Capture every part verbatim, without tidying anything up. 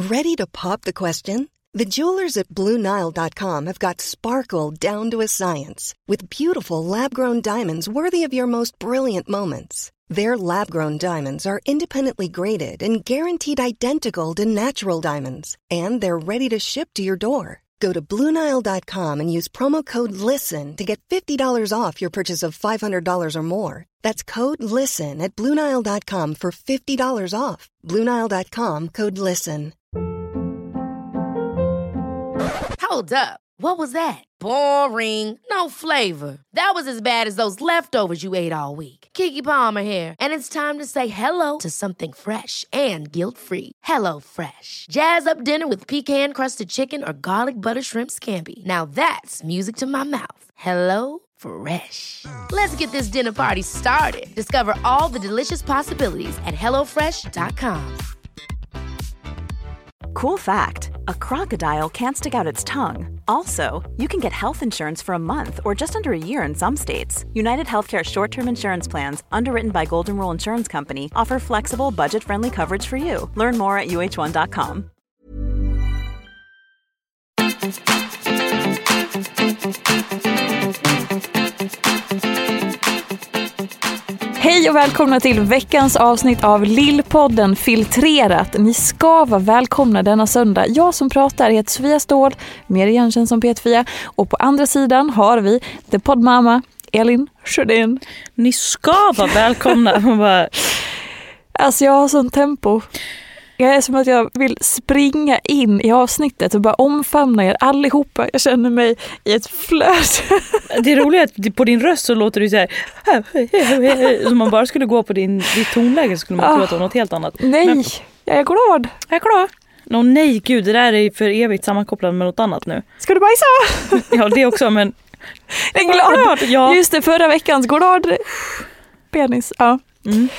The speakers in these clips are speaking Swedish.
Ready to pop the question? The jewelers at Blue Nile dot com have got sparkle down to a science with beautiful lab-grown diamonds worthy of your most brilliant moments. Their lab-grown diamonds are independently graded and guaranteed identical to natural diamonds, and they're ready to ship to your door. Go to Blue Nile dot com and use promo code LISTEN to get fifty dollars off your purchase of five hundred dollars or more. That's code LISTEN at Blue Nile dot com for fifty dollars off. Blue Nile dot com, code LISTEN. Hold up. What was that? Boring. No flavor. That was as bad as those leftovers you ate all week. Keke Palmer here, and it's time to say hello to something fresh and guilt-free. Hello Fresh. Jazz up dinner with pecan-crusted chicken or garlic butter shrimp scampi. Now that's music to my mouth. Hello Fresh. Let's get this dinner party started. Discover all the delicious possibilities at hello fresh dot com. Cool fact, a crocodile can't stick out its tongue. Also, you can get health insurance for a month or just under a year in some states. United Healthcare short-term insurance plans, underwritten by Golden Rule Insurance Company, offer flexible, budget-friendly coverage for you. Learn more at u h one dot com. Hej och välkomna till veckans avsnitt av Lillpodden Filtrerat. Ni ska vara välkomna denna söndag. Jag som pratar heter Sofia Ståhl, mer igenkänd som Peter-Fia. Och på andra sidan har vi The Poddmamma, Elin Sjödén. Ni ska vara välkomna. bara... Alltså jag har sån tempo. Jag är som att jag vill springa in i avsnittet och bara omfamna er allihopa. Jag känner mig i ett flöt. Det är roligt att på din röst så låter du så här. Om man bara skulle gå på din, ditt tonläge så skulle man tro att det var något helt annat. Nej, Men, jag är glad. Jag är glad. Nå no, nej, gud, det där är för evigt sammankopplat med något annat nu. Ska du bajsa? Ja, det också, men... Jag är glad. glad. Ja. Just det, förra veckans glad penis. Ja. Mm.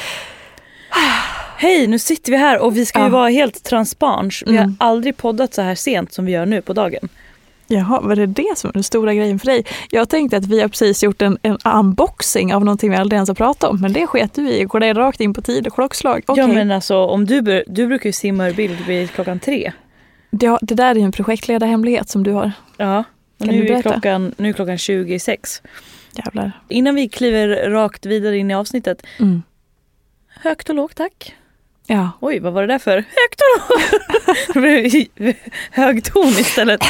Hej, nu sitter vi här och vi ska ju ja. vara helt transparens. Vi mm. har aldrig poddat så här sent som vi gör nu på dagen. Jaha, var det det som är den stora grejen för dig? Jag tänkte att vi har precis gjort en, en unboxing av någonting vi aldrig ens har pratat om. Men det sket du i. Går det rakt in på tid och klockslag? Okay. Ja, men alltså, om du, du brukar ju simma ur bild vid klockan tre. Det, det där är ju en projektledarhemlighet som du har. Ja, och nu är, klockan, nu är klockan tjugo sex. Jävlar. Innan vi kliver rakt vidare in i avsnittet. Mm. Högt och lågt, tack. Ja. Oj, vad var det där för? Högt och lågt. Högton istället.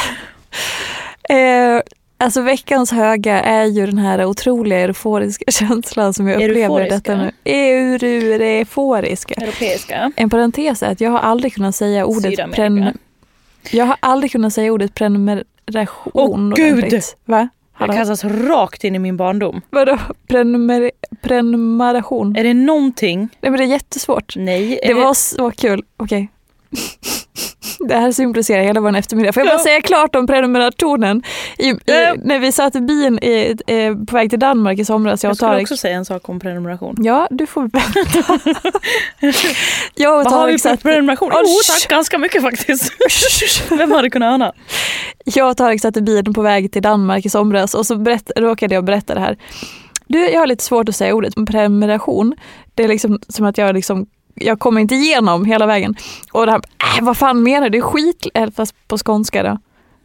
Eh, alltså veckans höga är ju den här otroliga euforiska känslan som jag upplever detta nu. Euforiska. Europeiska. En parentes är att jag har aldrig kunnat säga ordet pren- Jag har aldrig kunnat säga ordet prenumeration. Åh gud! Va? Jag kastas rakt in i min barndom. Vadå? Prenumer- prenumeration? Är det någonting? Nej, men det är jättesvårt. Nej. Det var det... så kul. Okej. Okay. Det här symboliserar hela vår eftermiddag. Får jag bara ja. säga klart om prenumerationen? I, i, ja. När vi satt i bilen i, i, på väg till Danmark i somras. Jag, jag skulle Tarek... också säga en sak om prenumeration. Ja, du får vänta. jag och Vad har vi satt... för prenumeration? Jo, oh, tack. Ganska mycket faktiskt. Vem hade kunnat ana? Jag och Tarek satt i bilen på väg till Danmark i somras. Och så berätt, råkade jag berätta det här. Du, jag har lite svårt att säga ordet prenumeration. Det är liksom som att jag liksom jag kommer inte igenom hela vägen. Och det här, äh, vad fan menar du? Skit, fast på skånska då.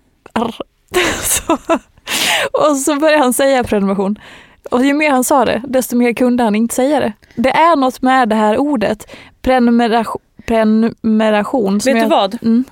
så, och så började han säga prenumeration. Och ju mer han sa det, desto mer kunde han inte säga det. Det är något med det här ordet. Prenumeration. prenumeration Vet du jag, vad? Mm.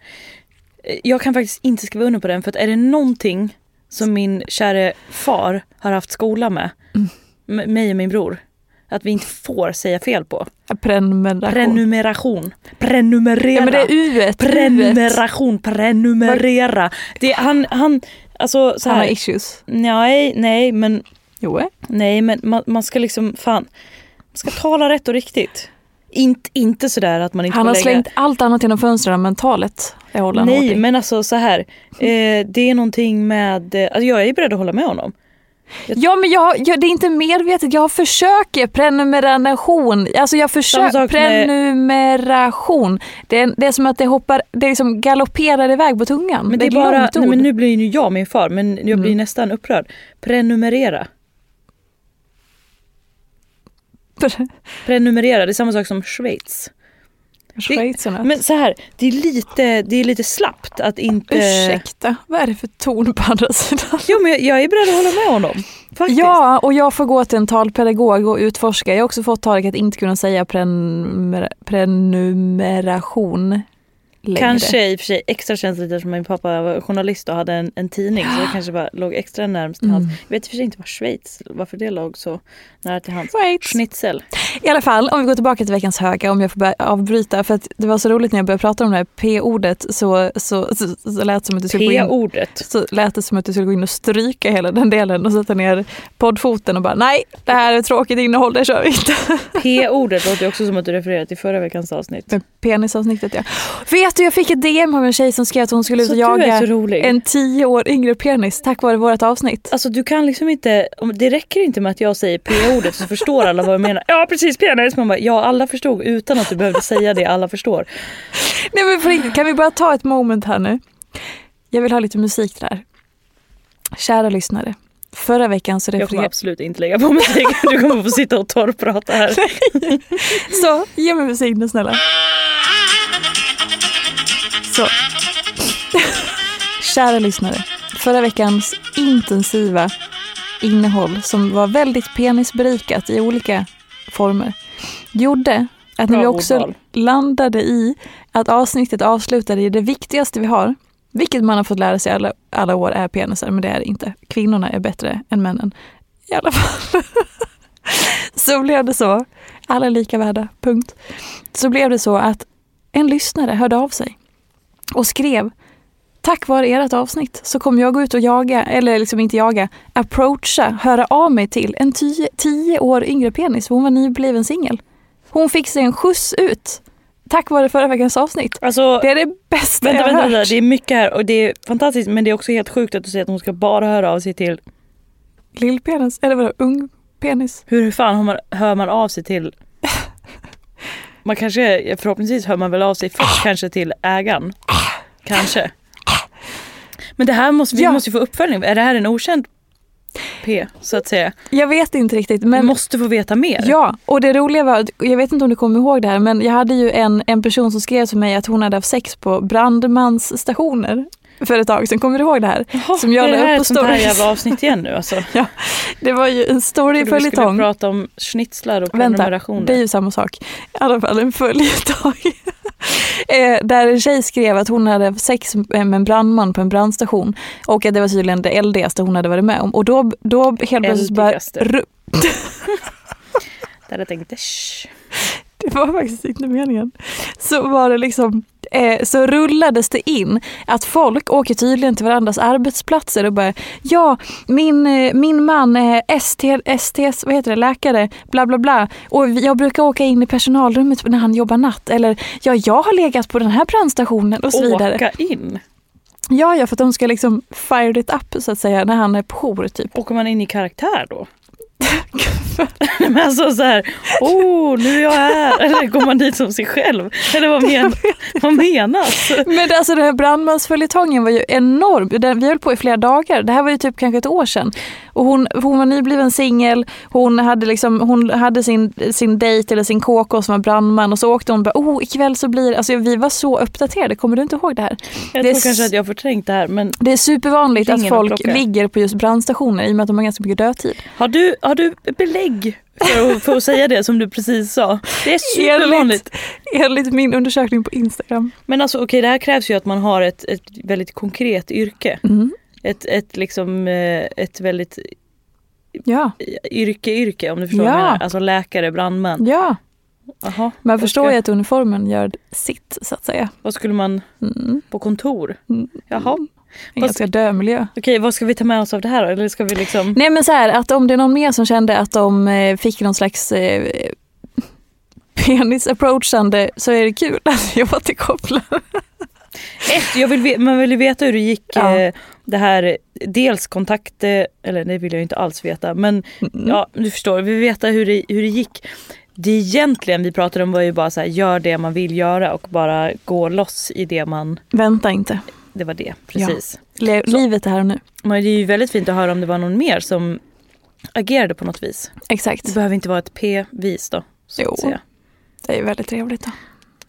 Jag kan faktiskt inte skriva under på den. För att är det någonting som min kära far har haft skola med, mm. mig och min bror, att vi inte får säga fel på. Prenumeration. Prenumeration. Prenumerera. Ja, men det är uet. Prenumeration. Prenumerera. Det är, han, han, alltså så här. Han har issues. Nej, nej, men. Jo. Nej, men man, man ska liksom, fan. Man ska tala rätt och riktigt. Inte, inte sådär att man inte Han får har lägga... slängt allt annat genom fönstren, men talet. Jag håller nej, men alltså så här. Eh, det är någonting med. Alltså jag är beredd att hålla med honom. Ja, men jag, jag, det är inte medvetet. Jag försöker prenumeration. Alltså jag försöker prenumeration. Det är, det är som att det hoppar, det liksom galopperar iväg på tungan. Men det, det är bara, nej, men nu blir ju jag min far, men jag blir mm. nästan upprörd. Prenumerera. Prenumerera, det är samma sak som Schweiz. Schweizernöt. Men så här, det är lite, det är lite slappt att inte... Ursäkta, vad är det för ton på andra sidan? Jo, men jag, jag är beredd att hålla med honom. Faktiskt. Ja, och jag får gå till en talpedagog och utforska. Jag har också fått talet att inte kunna säga prenumer- prenumeration längre. Kanske i och för sig extra känsligt eftersom min pappa var journalist och hade en, en tidning, så det kanske bara låg extra närmast till hans. Mm. Jag vet i och för sig inte var Schweiz, varför det låg så nära till hans. Schweiz. Schnitzel. I alla fall, om vi går tillbaka till veckans höga, om jag får börja avbryta, för att det var så roligt när jag började prata om det här P-ordet, så, så, så, så lät det som att du skulle gå in, P-ordet. så lät det som att du skulle gå in och stryka hela den delen och sätta ner poddfoten och bara, nej, det här är tråkigt innehåll, det kör vi inte. P-ordet låter också som att du refererade till förra veckans avsnitt. Med penisavsnittet, ja. Vet du, jag fick ett D M av en tjej som skrev att hon skulle ut och jaga en tio år yngre penis tack vare vårt avsnitt. Alltså du kan liksom inte, det räcker inte med att jag säger P-ordet så förstår alla vad jag menar. Ja, precis, penis. Man bara, ja, alla förstod utan att du behövde säga det, alla förstår. Nej, men för riktigt, kan vi bara ta ett moment här nu? Jag vill ha lite musik där. Kära lyssnare, förra veckan så refererade... Jag kommer absolut inte lägga på musik. Du kommer få sitta och torrprata här. Så, ge mig musik nu snälla. Så. Kära lyssnare, förra veckans intensiva innehåll som var väldigt penisberikat i olika former gjorde att när vi också ordval. landade i att avsnittet avslutade i det viktigaste vi har, vilket man har fått lära sig alla, alla år är penisar, men det är det inte. Kvinnorna är bättre än männen. I alla fall. Så blev det så. Alla är lika värda, punkt. Så blev det så att en lyssnare hörde av sig och skrev: tack vare ert avsnitt så kommer jag gå ut och jaga, eller liksom inte jaga, approacha, höra av mig till en tio, tio år yngre penis. Hon var nybliven singel. Hon fick sig en skjuts ut tack vare förra veckans avsnitt. Alltså, det är det bästa vänta, jag har vänta, hört. Det är mycket här och det är fantastiskt, men det är också helt sjukt att du säger att hon ska bara höra av sig till lillpenis, eller vadå, ung penis. Hur fan hör man, hör man av sig till? Man kanske, förhoppningsvis hör man väl av sig först kanske till ägaren. Kanske. Men det här måste vi ja. måste få uppföljning. Är det här en okänd P, så att säga? Jag vet inte riktigt. Men vi måste få veta mer. Ja, och det roliga var, jag vet inte om du kommer ihåg det här, men jag hade ju en, en person som skrev till mig att hon hade haft sex på brandmansstationer för ett tag. Sen kommer du ihåg det här? Jaha, som jag är det la här upp på ett sånt här stories. jävla avsnitt igen nu alltså? Ja, det var ju en story följetong. Vi skulle prata om schnitzlar och prenumerationer. Vänta, det är ju samma sak. I alla fall en följetong. eh, där en tjej skrev att hon hade sex med en brandman på en brandstation och att det var tydligen det eldigaste hon hade varit med om. Och då, då helt plötsligt bara... Ru- där jag tänkte... Shh. Det var faktiskt inte meningen. Så var det liksom... Eh, så rullades det in att folk åker tydligen till varandras arbetsplatser och bara, ja, min, eh, min man är S T, S T, vad heter det, läkare, bla bla bla, och jag brukar åka in i personalrummet när han jobbar natt, eller ja, jag har legat på den här brandstationen och så vidare. Åka in? Ja, ja, för att de ska liksom fire it up så att säga när han är på jour typ. Åker man in i karaktär då? Men alltså så här, oh, nu är jag här. Eller går man dit som sig själv? Eller vad, men, vad menas? Men alltså den här brandmansföljetongen var ju enorm. Den, vi höll på i flera dagar. Det här var ju typ kanske ett år sedan. Och hon, hon var nybliven singel. Hon hade liksom, hon hade sin, sin dejt eller sin K K som var brandman. Och så åkte hon och bara, oh, ikväll så blir det. Alltså vi var så uppdaterade. Kommer du inte ihåg det här? Jag det tror är, kanske att jag får tänkt det här. Men det är supervanligt att folk ligger på just brandstationer i och med att de har ganska mycket dödtid. Har du, har du belägg för att, för att säga det som du precis sa? Det är supervanligt. Enligt, enligt min undersökning på Instagram. Men alltså okej, okay, det här krävs ju att man har ett, ett väldigt konkret yrke. Mm. Ett, ett liksom ett väldigt ja. yrke-yrke om du förstår ja. vad jag menar. Alltså läkare, brandman. Ja. Aha, man förstår ska... ju att uniformen gör sitt så att säga. Vad skulle man mm. på kontor? Mm. Jaha. En ganska död miljö. Okej, vad ska vi ta med oss av det här då? Eller ska vi liksom... Nej men så här, att om det är någon mer som kände att de eh, fick någon slags eh, penis-approachande så är det kul att jag återkopplar. Ett, jag vill, man vill ju veta hur det gick ja. eh, det här, dels kontakt, eller det vill jag inte alls veta, men mm. ja, du förstår, vi vill veta hur det, hur det gick. Det egentligen vi pratade om var ju bara så här, gör det man vill göra och bara gå loss i det man... Vänta inte. Det var det, precis. Ja. Le- livet är här och nu. Men det är ju väldigt fint att höra om det var någon mer som agerade på något vis. Exakt. Det behöver inte vara ett P-vis då, så jo, att säga. Det är väldigt trevligt då.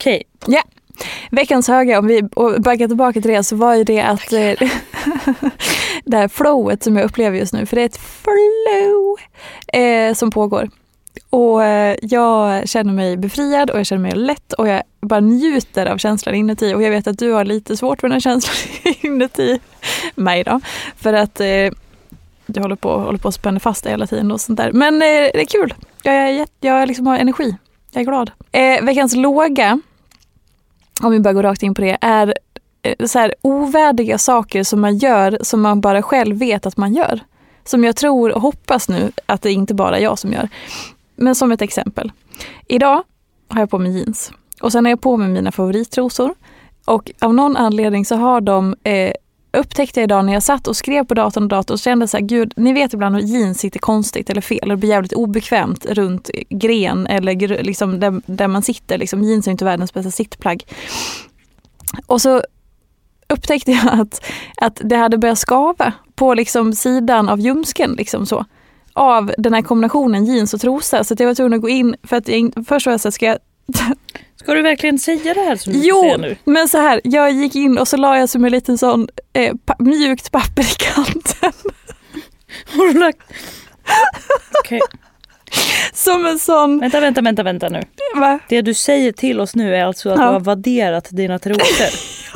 Okej. Ja. Veckans höga, om vi backar tillbaka till det, så var ju det att det här flowet som jag upplever just nu, för det är ett flow eh, som pågår. Och eh, jag känner mig befriad och jag känner mig lätt och jag bara njuter av känslan inuti. Och jag vet att du har lite svårt för den här känslan inuti mig då. För att eh, du håller på, håller på att spänna fast det hela tiden och sånt där. Men eh, det är kul. Jag, är, jag liksom har energi. Jag är glad. Eh, veckans låga, om vi bara går rakt in på det, är eh, så här ovärdiga saker som man gör som man bara själv vet att man gör. Som jag tror och hoppas nu att det inte bara är jag som gör. Men som ett exempel. Idag har jag på mig jeans. Och sen är jag på med mina favorittrosor. Och av någon anledning så har de... Eh, upptäckte jag idag när jag satt och skrev på datorn och datorn och kände så här, gud, ni vet ibland hur jeans sitter konstigt eller fel. Det blir jävligt obekvämt runt gren eller liksom där, där man sitter. Liksom, jeans är inte världens bästa sittplagg. Och så upptäckte jag att, att det hade börjat skava på liksom sidan av ljumsken liksom så. Av den här kombinationen jeans och trosa. Så att jag var tvungen att gå in för att jag, först var jag så här, ska jag... Ska du verkligen säga det här som du jo, säger nu? Men så här, jag gick in och så la jag som en liten sån eh, pa- mjukt papper i kanten. Har du lagt... Okej. Okay. Som en sån... Vänta, vänta, vänta, vänta nu. Va? Det du säger till oss nu är alltså att ja. du har vadderat dina trosor.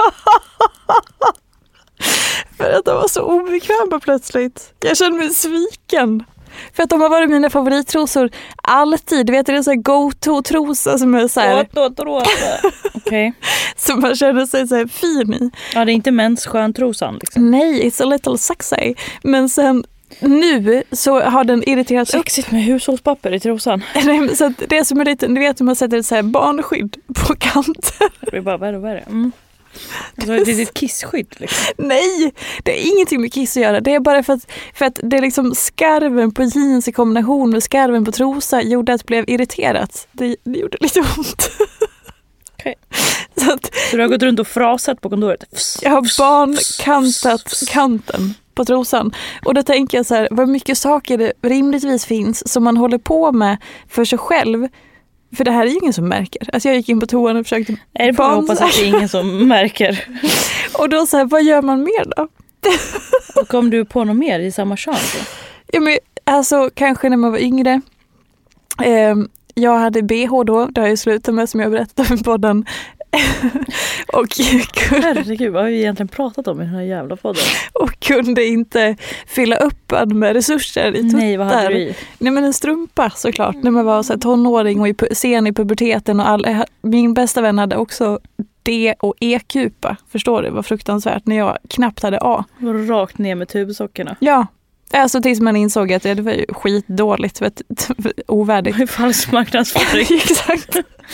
För att de var så obekväma plötsligt. Jag kände mig sviken. För att de har varit mina favorittrosor alltid. Du vet, det är en sån här go-to-trosa som är så här... Okej. Okay. Som man känner sig så här fin i. Ja, det är inte menssköntrosan liksom. Nej, it's a little sexy. Men sen nu så har den irriterat upp. Sexigt med hushållspapper i trosan. Nej, så att det är som en liten, du vet hur man sätter ett så här barnskydd på kanten. Det blir bara värre och värre. Mm. Det är ett litet kissskydd liksom. Nej, det är ingenting med kiss att göra. Det är bara för att, för att det är liksom skarven på jeans i kombination med skarven på trosa gjorde att det blev irriterat. Det, det gjorde lite ont. Okay. Så, att, så du har gått runt och frasat på kontoret? Jag har barnkantat kanten på trosan. Och då tänker jag så här, vad mycket saker det rimligtvis finns som man håller på med för sig själv. För det här är ju ingen som märker. Alltså jag gick in på toan och försökte... Nej, det får jag hoppas att det är ingen som märker. Och då så här, vad gör man mer då? Och kom du på något mer i samma chans? Ja, men alltså kanske när man var yngre. Eh, jag hade B H då. Det har jag slutat med som jag berättade om i podden. och herregud, vad har vi egentligen pratat om i den här jävla podden? Och kunde inte fylla upp med resurser i tuttar. Nej, vad hade du i? Nej, men en strumpa såklart. Mm. När man var så här, tonåring och i, sen i puberteten och all, min bästa vän hade också D och E-kupa. Förstår du? Det var fruktansvärt när jag knappt hade A. Var rakt ner med tubsockorna. Ja. Alltså tills man insåg att det var ju skitdåligt, för ovärdigt. Det var falsk marknadsföring. Exakt.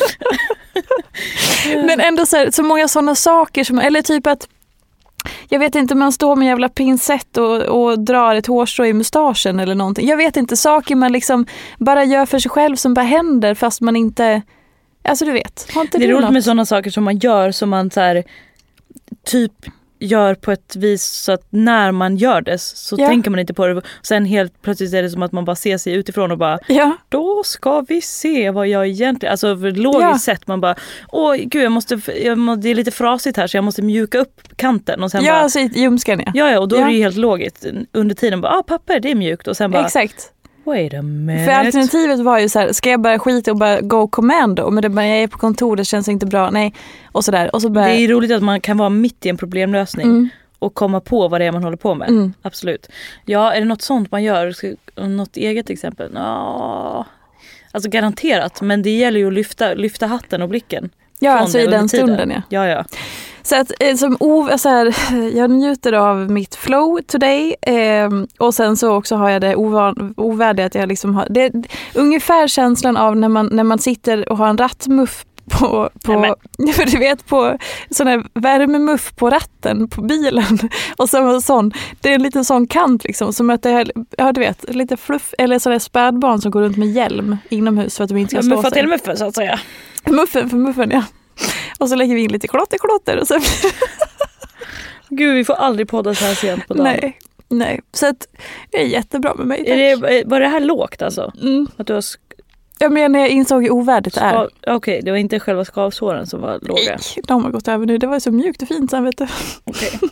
Men ändå så, här, så många sådana saker som, eller typ att jag vet inte, man står med en jävla pincett och, och drar ett hårstrå i mustaschen eller någonting. Jag vet inte, saker man liksom bara gör för sig själv som bara händer fast man inte, alltså du vet. Har inte det är roligt något? Med sådana saker som man gör som man så här, typ gör på ett vis så att när man gör det så ja. tänker man inte på det. Sen helt plötsligt är det som att man bara ser sig utifrån och bara, ja. då ska vi se vad jag egentligen, alltså för logiskt ja. sett man bara, åh gud jag måste, jag må, det är lite frasigt här så jag måste mjuka upp kanten och sen ja, bara, alltså ljumskan ja. ja ja och då ja. är det ju helt logiskt under tiden bara, ah papper det är mjukt och sen bara, exakt. Wait a minute. För alternativet var ju så här, ska jag bara skita och bara go commando, men det bara, jag är på kontor, det känns inte bra, nej, och sådär. Och så bara... Det är roligt att man kan vara mitt i en problemlösning mm. och komma på vad det är man håller på med. Mm. Absolut. Ja, är det något sånt man gör? Något eget exempel? Ja, alltså garanterat, men det gäller ju att lyfta, lyfta hatten och blicken. Ja, alltså i den stunden, ja. Ja, ja. Så att som ov, så här, jag njuter av mitt flow today eh, och sen så också har jag det ovan, ovärdiga att jag liksom har, det är ungefär känslan av när man, när man sitter och har en rattmuff på, på för du vet på sån här värmemuff på ratten på bilen och så en sån, det är en liten sån kant liksom som att det är, ja du vet, lite fluff eller sådär spädbarn som går runt med hjälm inomhus för att de inte ska ja, slå sig. Muffa till muffen så att säga. Muffen för muffen, ja. Och så lägger vi in lite klotter, klotter och så. Gud, vi får aldrig podda så här sent på dagen. Nej, nej. Så att det är jättebra med mig. Är det, var det här lågt alltså? Mm. Att du har sk- Jag menar, jag insåg hur ovärdigt det är. Skal... Okej, okay, det var inte själva skavsåren som var låga. Nej, de har gått över nu. Det var så mjukt och fint sen, vet du. Okej. Okay.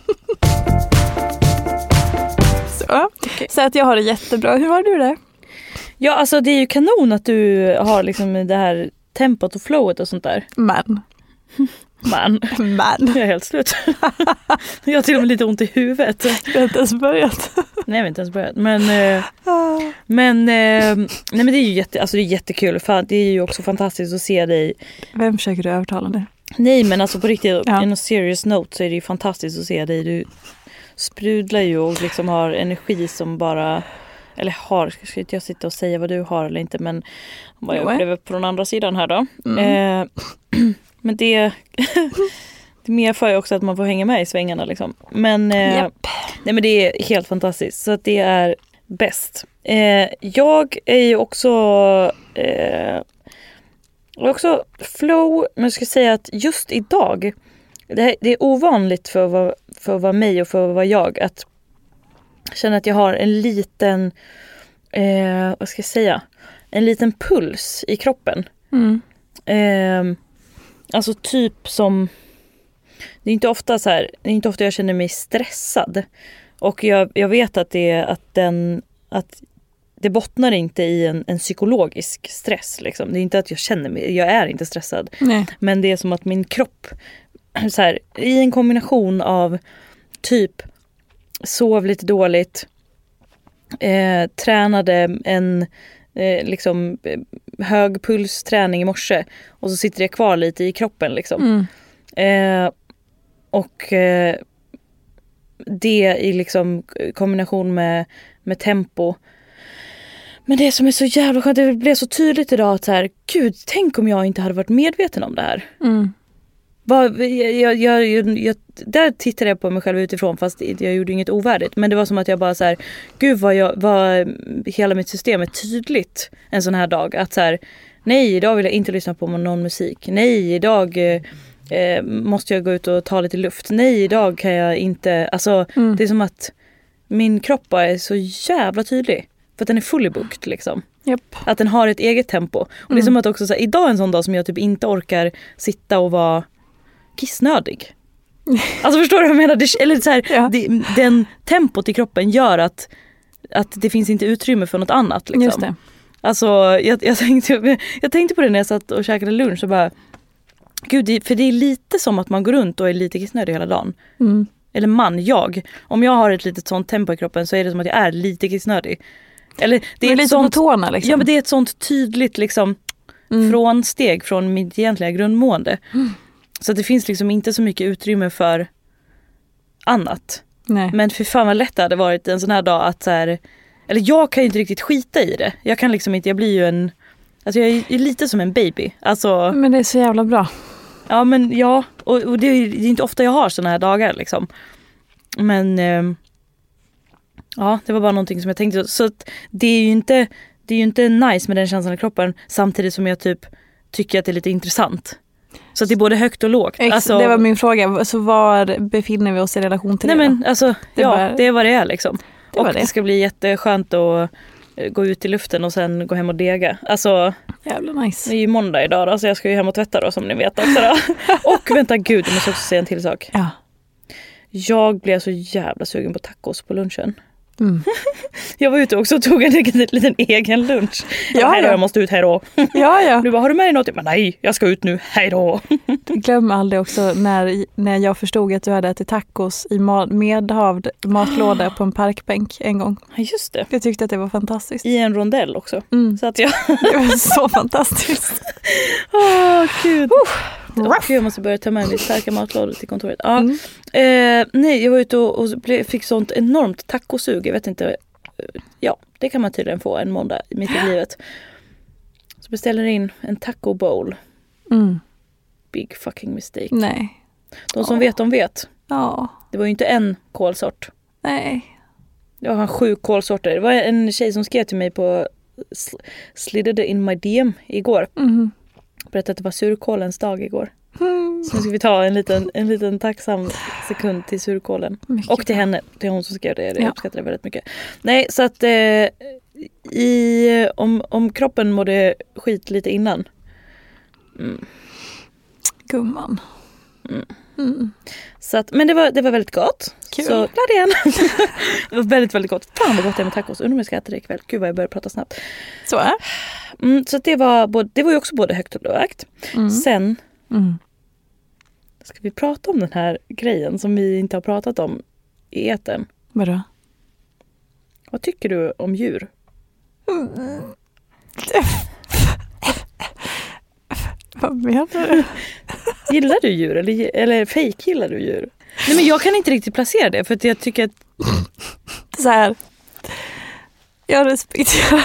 så. Okay. Så att jag har det jättebra. Hur har du det? Ja, alltså det är ju kanon att du har liksom det här tempot och flowet och sånt där. Men. Man. Man. Jag är helt slut. Jag har till och med lite ont i huvudet. Jag har inte ens börjat. Nej, jag har inte ens börjat. Men, eh, men, eh, nej, men det är ju jätte, alltså det är jättekul. För det är ju också fantastiskt att se dig. Vem försöker du övertala nu? Nej, men alltså på riktigt, ja. in a serious note så är det ju fantastiskt att se dig. Du sprudlar ju och liksom har energi som bara... Eller har, ska inte jag sitta och säga vad du har eller inte. Men vad jag upplever på den andra sidan här då. Mm. Eh, Men det, det medför ju också att man får hänga med i svängarna liksom. Men, eh, yep. nej, men det är helt fantastiskt. Så att det är bäst. Eh, jag är ju också eh, också flow. Men jag ska säga att just idag, det, här, det är ovanligt för att, vara, för att vara mig och för att vara jag. Att känna att jag har en liten, eh, vad ska jag säga, en liten puls i kroppen. Mm. Eh, Alltså typ som, det är inte ofta så här, det är inte ofta jag känner mig stressad. Och jag, jag vet att det är att den, att det bottnar inte i en, en psykologisk stress liksom. Det är inte att jag känner mig, jag är inte stressad. Nej. Men det är som att min kropp, så här, i en kombination av typ sov lite dåligt, eh, tränade en Eh, liksom eh, hög pulsträning i morse och så sitter det kvar lite i kroppen liksom. Mm. Eh, och eh, det i liksom kombination med, med tempo. Men det som är så jävla skönt, det blev så tydligt idag att så här, gud, tänk om jag inte hade varit medveten om det här. Mm. Var, jag, jag, jag, jag, där tittade jag på mig själv utifrån, fast jag gjorde inget ovärdigt. Men det var som att jag bara så här, gud vad, jag, vad hela mitt system är tydligt en sån här dag. Att så här, nej, idag vill jag inte lyssna på någon musik. Nej, idag eh, måste jag gå ut och ta lite luft. Nej, idag kan jag inte, alltså mm. det är som att min kropp bara är så jävla tydlig. För att den är fully booked liksom. Yep. Att den har ett eget tempo. Och mm. det är som att också så här, idag är en sån dag som jag typ inte orkar sitta och vara kissnödig. Alltså förstår du vad jag menar? Det, eller så här, ja. det, den tempot i kroppen gör att, att det finns inte utrymme för något annat. Liksom. Just det. Alltså jag, jag, tänkte, jag tänkte på det när jag satt och käkade lunch och bara, gud, det, för det är lite som att man går runt och är lite kissnödig hela dagen. Mm. Eller man, jag. Om jag har ett litet sånt tempo i kroppen så är det som att jag är lite kissnödig. Eller det är, är lite sånt, på tårna liksom. Ja, men det är ett sånt tydligt liksom mm. frånsteg från mitt egentliga grundmående. Mm. Så att det finns liksom inte så mycket utrymme för annat. Nej. Men för fan vad lätt det hade varit en sån här dag att så här, eller jag kan ju inte riktigt skita i det. Jag kan liksom inte, jag blir ju en, alltså jag är lite som en baby. Alltså, men det är så jävla bra. Ja, men ja, och, och det, är, det är inte ofta jag har såna här dagar liksom. Men eh, ja, det var bara någonting som jag tänkte. Så att det är ju inte, det är ju inte nice med den känslan i kroppen, samtidigt som jag typ tycker att det är lite intressant. Så att det är både högt och lågt. Ex, alltså, det var min fråga. Så var befinner vi oss i relation till nej det? Nej men alltså, det ja, var, det är vad det är liksom. Det och det. det ska bli jätteskönt att gå ut i luften och sen gå hem och dega. Alltså, jävla nice. Det är ju måndag idag då, så jag ska ju hem och tvätta då, som ni vet också då. Och vänta, gud, jag måste också säga en till sak. Ja. Jag blev så jävla sugen på tacos på lunchen. Mm. Jag var ute också och tog en liten, liten egen lunch. Ja, hej då, jag måste ut, hej då. Ja, ja. Du bara, har du med dig något? Men nej, jag ska ut nu, hej då. Glöm aldrig också när, när jag förstod att du hade ätit tacos i medhavd matlåda på en parkbänk en gång. Ja, just det. Jag tyckte att det var fantastiskt. I en rondell också. Mm. Så att jag... Det var så fantastiskt. Åh, oh, gud. Uh. Och jag måste börja ta med mig starka matlådor till kontoret. Ja. Mm. Eh, nej, jag var ute och, och fick sånt enormt tacosug. Jag vet inte. Ja, det kan man tydligen få en måndag mitt i livet. Så beställer in en taco bowl. Mm. Big fucking mistake. Nej. De som oh. vet, de vet. Ja. Det var ju inte en kolsort. Nej. Det var sju kolsorter. Det var en tjej som skrev till mig på slidade in my D M igår. Mm. Berättade att det var surkålens dag igår. Mm. Så nu ska vi ta en liten, en liten tacksam sekund till surkålen. Mycket och till henne, till hon som skrev det. Jag ja. uppskattar det väldigt mycket. Nej, så att eh, i, om, om kroppen mådde skit lite innan. Mm. Gumman. Mm. Mm. Så att, men det var, det var väldigt gott. Kul. Så glad igen. Det var väldigt, väldigt gott. Fan vad gott det är med tacos. Undrar om jag ska äta det ikväll. Gud vad jag börjar prata snabbt. Så är mm, Så att det var, både, det var ju också både högt och lågt. mm. Sen mm. ska vi prata om den här grejen som vi inte har pratat om i etern. Vadå? Vad tycker du om djur? Mm. Vad menar du? Gillar du djur eller, eller fake gillar du djur? Nej, men jag kan inte riktigt placera det för att jag tycker att så här. Jag respekterar.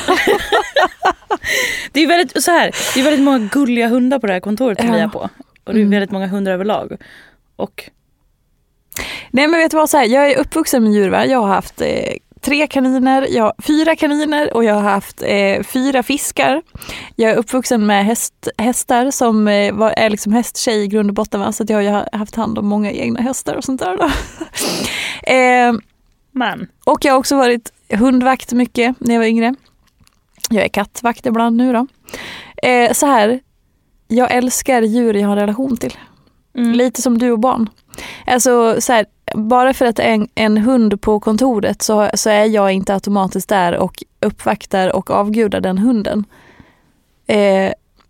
det är väldigt så här, det är väldigt många gulliga hundar på det här kontoret som ja. vi är på. Och det är mm. väldigt många hundar överlag. Och nej men vet du vad, så här, jag är uppvuxen med djur, va? Jag har haft eh, tre kaniner, jag, fyra kaniner och jag har haft eh, fyra fiskar. Jag är uppvuxen med häst, hästar som eh, var, är liksom hästtjej i grund och botten, va? Så att jag har ju haft hand om många egna hästar och sånt där då. eh, man. och jag har också varit hundvakt mycket när jag var yngre. Jag är kattvakt ibland nu då. Eh, så här, jag älskar djur jag har en relation till. Mm. Lite som du och barn. Alltså så här, bara för att en, en hund på kontoret så, så är jag inte automatiskt där och uppvaktar och avgudar den hunden. Eh,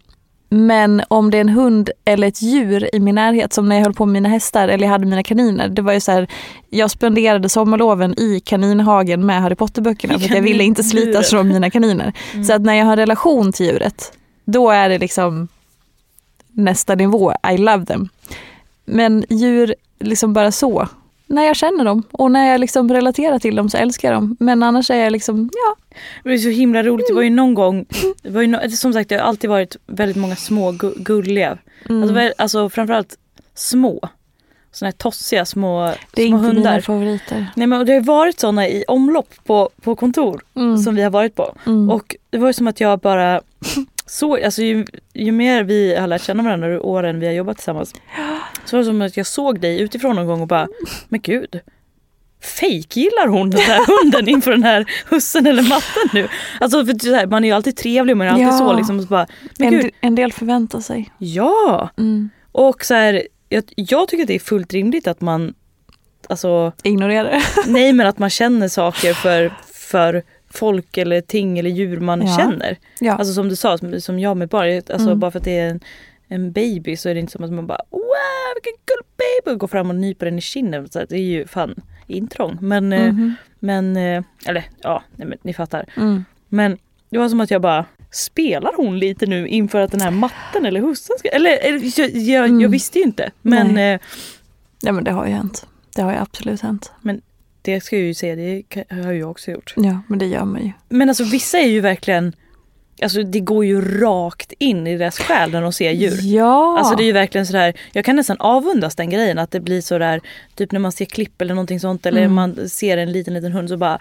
men om det är en hund eller ett djur i min närhet, som när jag höll på med mina hästar eller jag hade mina kaniner, det var ju så här, jag spenderade sommarloven i kaninhagen med Harry Potter-böckerna för att jag ville inte slitas från mina kaniner. Mm. Så att när jag har relation till djuret, då är det liksom nästa nivå, I love them. Men djur liksom bara så. När jag känner dem och när jag liksom relaterar till dem så älskar jag dem. Men annars är jag liksom, ja. Det var så himla roligt. Det var ju någon gång, det var ju no, som sagt, det har alltid varit väldigt många små gu- gulliga. Mm. Alltså, alltså framförallt små. Såna här tossiga små, det är små inte hundar. Mina favoriter. Nej, men det har varit såna i omlopp på, på kontor mm. som vi har varit på. Mm. Och det var ju som att jag bara så, alltså ju, ju mer vi har lärt känna varandra och åren vi har jobbat tillsammans, så var det som att jag såg dig utifrån någon gång och bara, men gud, fake gillar hon den här hunden inför den här hussen eller matten nu? Alltså för så här, man är ju alltid trevlig och man är alltid ja. så liksom så bara, men en, gud. en del förväntar sig. Ja. Mm. Och så här, jag, jag tycker att det är fullt rimligt att man alltså ignorerar. Nej, men att man känner saker för för folk eller ting eller djur man ja. känner. Ja. Alltså som du sa, som, som jag med barn, alltså mm. bara för att det är en, en baby så är det inte som att man bara, wow, vilken gull baby, och går fram och nyper den i kinden. Så det är ju fan intrång. Men, mm-hmm. men eller ja, nej, men ni fattar. Mm. Men det var som att jag bara, spelar hon lite nu inför att den här matten eller hussen ska, eller, eller jag, jag, mm. jag visste ju inte. Men, nej. Eh, ja, men det har ju hänt. Det har ju absolut hänt. Men det ska jag ju säga, det har jag också gjort. Ja, men det gör man ju. Men alltså vissa är ju verkligen, alltså det går ju rakt in i deras själ när de ser djur. Ja. Alltså det är ju verkligen sådär, jag kan nästan avundas den grejen att det blir sådär, typ när man ser klipp eller någonting sånt, eller mm. man ser en liten liten hund så bara,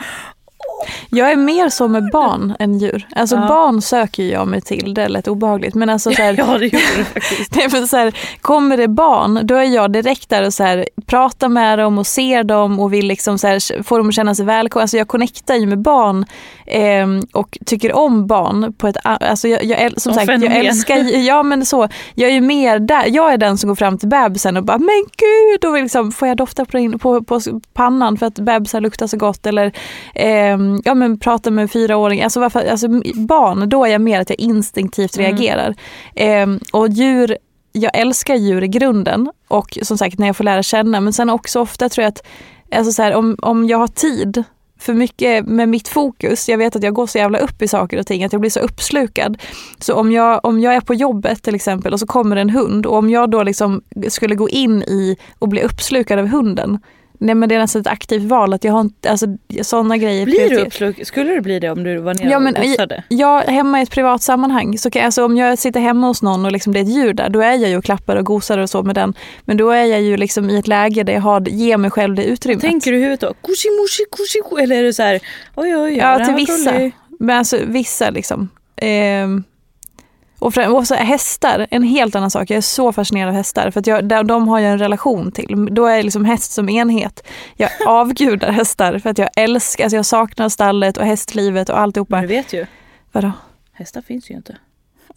jag är mer som med barn än djur. Alltså ja. barn söker jag mig till, det är lite obehagligt. Men alltså så här, ja, det gör det faktiskt. Det är för så här, kommer det barn, då är jag direkt där och så här, pratar med dem och ser dem och vill liksom så här, få dem att känna sig välkomna. Alltså jag connectar ju med barn eh, och tycker om barn på ett, alltså jag, jag som sagt, jag älskar, ja men så, jag är ju mer där, jag är den som går fram till bebisen och bara, men gud, och liksom, får jag dofta på, på, på pannan för att bebisar luktar så gott, eller eh, ja men prata med fyraåringar, alltså varför, alltså barn, då är jag mer att jag instinktivt mm. reagerar. Eh, och djur, jag älskar djur i grunden och som sagt när jag får lära känna, men sen också ofta tror jag att alltså så här, om, om jag har tid för mycket med mitt fokus, jag vet att jag går så jävla upp i saker och ting, att jag blir så uppslukad. Så om jag, om jag är på jobbet till exempel och så kommer en hund, och om jag då liksom skulle gå in i och bli uppslukad av hunden, nej men det är nästan ett aktivt val att jag har inte, alltså sådana grejer. Blir du uppslukad? Skulle du bli det om du var nere ja, men, och gossade? Jag hemma i ett privat sammanhang, så kan, alltså, om jag sitter hemma hos någon och liksom det är ett djur där, då är jag ju och klappar och gosar och så med den. Men då är jag ju liksom i ett läge där jag har, ger mig själv det utrymmet. Tänker du i huvudet då? Kushi, mushi, kushi, eller är det så här, oj, oj, oj. Ja, till vissa. Men alltså vissa liksom. Eh, Och, för, och så hästar, en helt annan sak. Jag är så fascinerad av hästar. För att jag, de, de har jag en relation till. Då är liksom häst som enhet. Jag avgudar hästar för att jag älskar, alltså jag saknar stallet och hästlivet och alltihopa. Men du vet ju. Vadå? Hästar finns ju inte.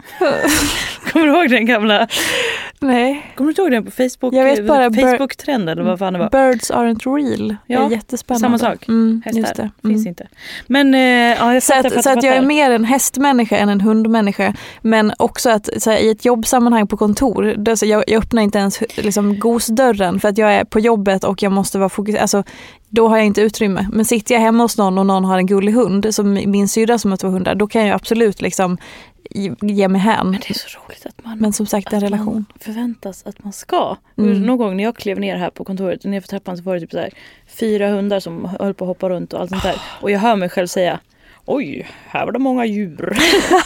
Kommer du ihåg den gamla? Nej. Kommer du ihåg den på Facebook? Jag vet bara Facebook-trend eller vad fan det var? Birds aren't real. Ja, det är jättespännande. Samma sak. Mm, Hästar just det. finns Mm. inte. Men eh, ja, jag så fattar, att, fattar, så att jag är fattar. mer en hästmänniska än en hundmänniska. Men också att så här, i ett jobbsammanhang på kontor, då, så jag, jag öppnar inte ens liksom, gosdörren för att jag är på jobbet och jag måste vara fokuserad. Alltså, då har jag inte utrymme. Men sitter jag hemma hos någon och någon har en gullig hund, som min syrra som har två hundar, då kan jag absolut liksom ge mig hän. Men det är så roligt att man, men som sagt, en relation förväntas att man ska. Mm. Någon gång när jag klev ner här på kontoret, ner för trappan, så var det typ så här, fyra hundar som höll på att hoppa runt och allt sånt där. Och jag hör mig själv säga, oj, här var det många djur.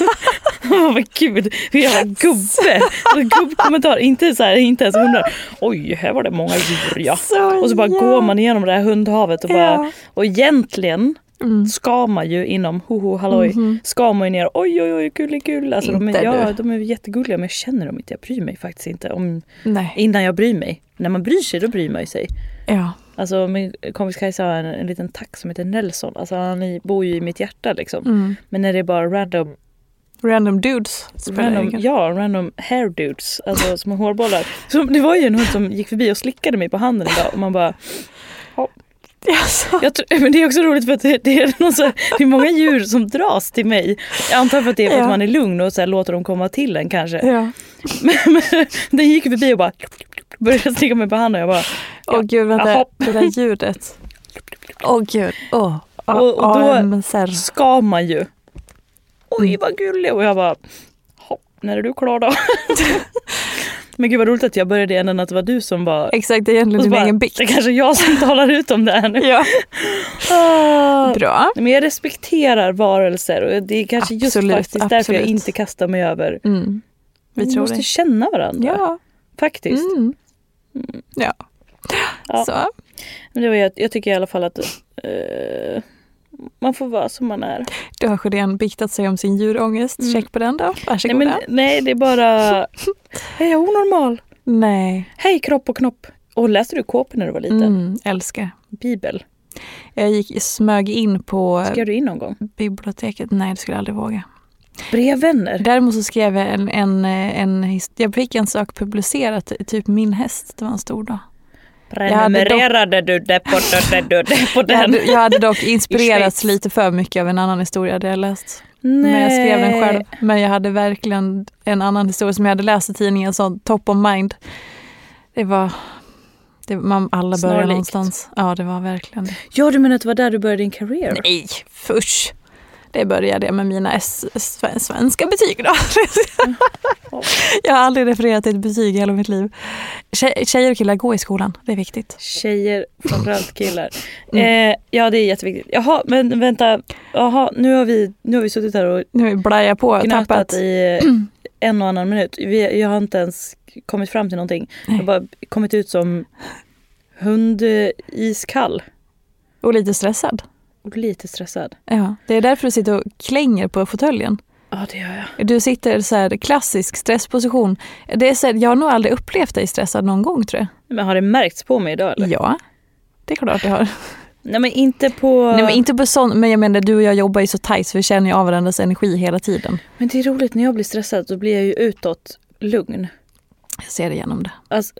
Åh, vad gud, hur jävla gubbe. Gubbkommentar, inte så här, inte ens hundar. Oj, här var det många djur, ja. så, Och så bara ja. går man igenom det här hundhavet och bara, Ja. och egentligen Mm. ska man ju inom hoho halloj, Mm-hmm. ska man ju ner, oj oj oj, gullig gull. Alltså de är, Inte ja, du. de är jättegulliga, men jag känner dem inte, jag bryr mig faktiskt inte om, Nej. innan jag bryr mig. När man bryr sig, då bryr man sig. Ja. Alltså min kompis Kajsa har en, en liten tack som heter Nelson, alltså han bor ju i mitt hjärta liksom. Mm. Men när det är bara random Random dudes. Random, ja, random hair dudes, alltså små hårbollar. Så det var ju en hund som gick förbi och slickade mig på handen idag och man bara, ja. Alltså. Jag tror, men det är också roligt för att det, det, är någon så, det är många djur som dras till mig. Jag antar för att det är för Ja. att man är lugn och så här, låter dem komma till en kanske. Ja. Men, men den gick förbi och bara började slicka mig på handen och jag bara, Åh ja, gud, vänta, jaha. det där ljudet. Åh gud, åh. Oh. Och, och då A M S R. ska man ju, oj vad gullig, och jag bara, hopp, när är du klar då? Men gud vad roligt att jag började änden att det var du som var. Exakt, det är egentligen Och så din bara, egen bikt. det är kanske jag som talar ut om det här nu. Ja. Ah. Bra. Men jag respekterar varelser och det är kanske just Absolut, faktiskt därför absolut. jag inte kastar mig över. Mm. Vi Vi tror måste det. känna varandra. Ja. Faktiskt. Mm. Ja. Ja. Så. Men det var, jag, jag tycker i alla fall att uh, man får vara som man är. Du har redan biktat sig om sin djurångest. Mm. Check på den då. Nej, Varsågoda. men, nej, det är bara, hej, jag är onormal. Nej. Hej, kropp och knopp. Och läste du K P när du var liten? Mm, älskar. Bibel. Jag gick, smög in på Skrev du in någon gång? biblioteket. Nej, det skulle jag aldrig våga. Brevvänner. Däremot så skrev jag en, en, en his- jag fick en sak publicerat, typ min häst, det var en stor dag. Prenumererade du det på, det, det, det på Jag den? hade, jag hade dock inspirerats Schweiz. lite för mycket av en annan historia hade jag läst. Nej. Men jag skrev den själv. Men jag hade verkligen en annan historia som jag hade läst i tidningen, så top of mind. Det var, det, man, alla börjar Snarlikt. någonstans. Ja, det var verkligen det. Ja, du menar att det var där du började din karriär? Nej, fusch. Det började jag med mina s- sven- svenska betyg då. Jag har aldrig refererat till ett betyg i hela mitt liv. Tjej, tjejer och killar går i skolan, det är viktigt. Tjejer, framförallt killar. Mm. Eh, ja, det är jätteviktigt. Jaha, men vänta. Jaha, nu har vi, nu har vi suttit här och Nu blajar jag på, gnattat tappat. i en och annan minut. Vi, jag har inte ens kommit fram till någonting. Jag har bara kommit ut som hund iskall. Och lite stressad. Och lite stressad. Ja, det är därför du sitter och klänger på fåtöljen. Ja, det gör jag. Du sitter så här klassisk stressposition. Det är så här, jag har nog aldrig upplevt dig stressad någon gång, tror jag. Men har det märkts på mig idag eller? Ja, det är klart jag har. Nej, men inte på... Nej, men inte på sån, men jag menar, du och jag jobbar ju så tajt så vi känner ju av varandras energi hela tiden. Men det är roligt, när jag blir stressad så blir jag ju utåt lugn. Jag ser det genom det. Alltså,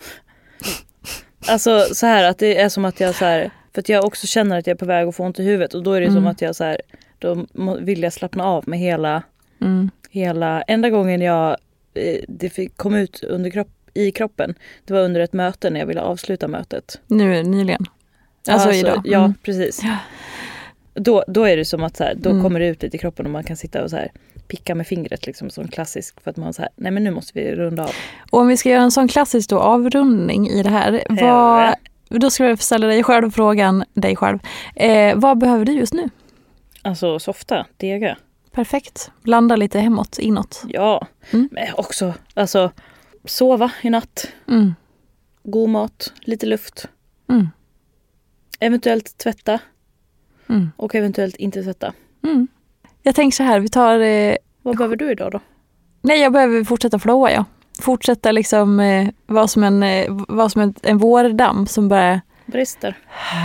alltså så här att det är som att jag så här, för att jag också känner att jag är på väg att få ont i huvudet och då är det Mm. som att jag så här, då må- vill jag slappna av med hela Mm. hela enda gången jag eh, det fick, kom ut under kropp, i kroppen, det var under ett möte när jag ville avsluta mötet. Nu nyligen. Alltså, idag. Ja, Mm. precis. Ja. Då, då är det som att så här, då Mm. kommer det ut lite i kroppen och man kan sitta och så här picka med fingret liksom som klassisk, för att man så här, nej men nu måste vi runda av. Och om vi ska göra en sån klassisk då, avrundning i det här. Vad, då ska jag ställa dig själv frågan, dig själv. Eh, vad behöver du just nu? Alltså softa, dega. Perfekt. Landa lite hemåt, inåt. Ja, Mm. men också alltså sova i natt. Mm. God mat, lite luft. Mm. Eventuellt tvätta Mm. och eventuellt inte tvätta. Mm. Jag tänker så här, vi tar... Eh, Vad behöver du idag då? Nej, jag behöver fortsätta flowa, ja. Fortsätta liksom eh, vara som en, eh, vara som en, en vårdamm som bara... Brister.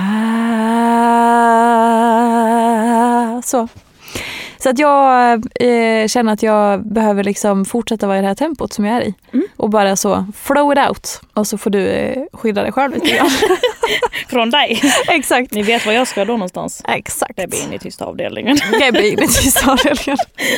Så. Så att jag eh, känner att jag behöver liksom fortsätta vara i det här tempot som jag är i. Mm. Och bara så, flow it out. Och så får du eh, skydda dig själv lite grann. Från dig. Exakt. Ni vet var jag ska då någonstans. Exakt. Det blir in i tysta avdelningen. Det blir in i tysta avdelningen.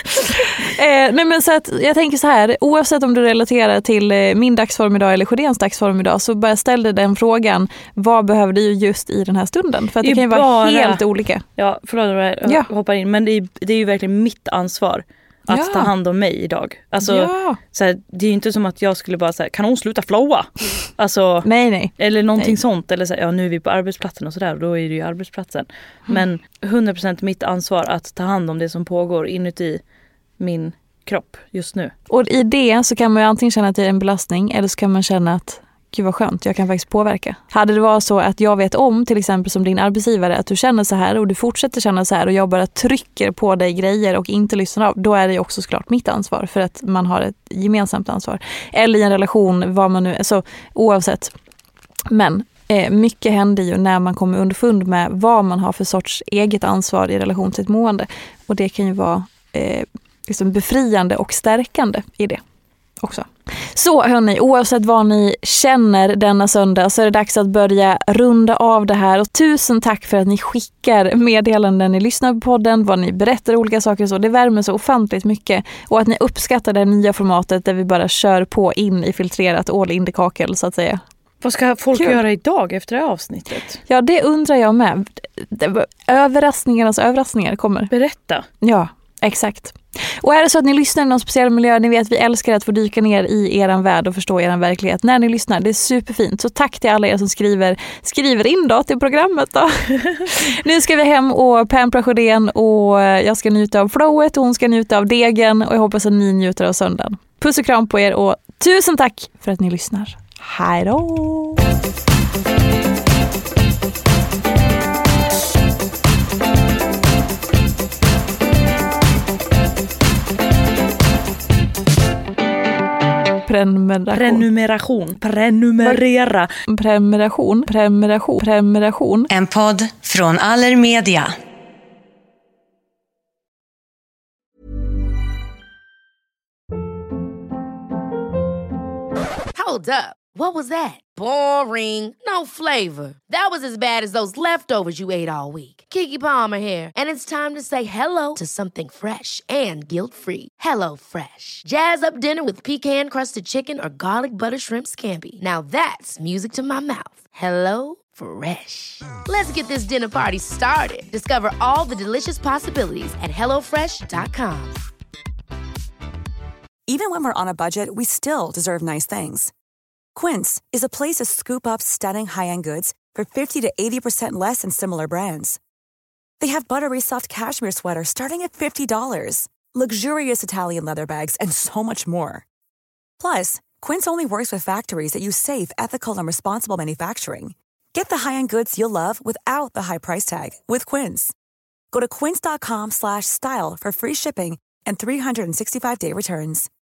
eh, nej men så att jag tänker så här, oavsett om du relaterar till eh, min dagsform idag eller Sjödéns dagsform idag, så bara ställ dig den frågan, vad behöver du just i den här stunden? För att det, det kan ju bara... vara helt olika. Ja, förlåt jag ja. hoppar in, men det är, det är ju verkligen mitt ansvar att ja. ta hand om mig idag. Alltså, ja. så här, det är ju inte som att jag skulle bara säga, kan hon sluta flowa? Alltså, nej, nej. Eller någonting nej. sånt. Eller så här, ja, nu är vi på arbetsplatsen och sådär, och då är det ju arbetsplatsen. Mm. Men hundra procent mitt ansvar att ta hand om det som pågår inuti min kropp just nu. Och i det så kan man ju antingen känna att det är en belastning, eller så kan man känna att gud vad skönt, jag kan faktiskt påverka. Hade det varit så att jag vet om, till exempel som din arbetsgivare, att du känner så här och du fortsätter känna så här och jag bara trycker på dig grejer och inte lyssnar av, då är det ju också såklart mitt ansvar, för att man har ett gemensamt ansvar. Eller i en relation, vad man nu, alltså oavsett. Men eh, mycket händer ju när man kommer underfund med vad man har för sorts eget ansvar i relation till ett mående. Och det kan ju vara eh, liksom befriande och stärkande i det också. Så hörni, oavsett vad ni känner denna söndag så är det dags att börja runda av det här. Och tusen tack för att ni skickar meddelanden, ni lyssnar på podden, vad ni berättar olika saker och så. Det värmer så ofantligt mycket. Och att ni uppskattar det nya formatet där vi bara kör på in i filtrerat all in the kakel så att säga. Vad ska folk Kul. göra idag efter det här avsnittet? Ja, det undrar jag med. Överraskningarnas överraskningar kommer. Berätta. Ja, exakt. Och är det så att ni lyssnar i någon speciell miljö, ni vet vi älskar att få dyka ner i eran värld och förstå eran verklighet när ni lyssnar, det är superfint. Så tack till alla er som skriver skriver in då till programmet då. Nu ska vi hem och pampra Sjödén och jag ska njuta av flowet och hon ska njuta av degen och jag hoppas att ni njuter av söndagen. Puss och kram på er och tusen tack för att ni lyssnar. Hej då! Prenumeration. Prenumeration. Prenumerera. Prenumeration. Prenumeration. Prenumeration. En podd från Allermedia. Hold up. What was that? Boring. No flavor. That was as bad as those leftovers you ate all week. Keke Palmer here, and it's time to say hello to something fresh and guilt-free. Hello Fresh. Jazz up dinner with pecan-crusted chicken or garlic butter shrimp scampi. Now that's music to my mouth. Hello Fresh. Let's get this dinner party started. Discover all the delicious possibilities at hello fresh dot com. Even when we're on a budget, we still deserve nice things. Quince is a place to scoop up stunning high-end goods for fifty to eighty percent less than similar brands. They have buttery soft cashmere sweaters starting at fifty dollars, luxurious Italian leather bags, and so much more. Plus, Quince only works with factories that use safe, ethical, and responsible manufacturing. Get the high-end goods you'll love without the high price tag with Quince. Go to quince dot com slash style for free shipping and three sixty-five day returns.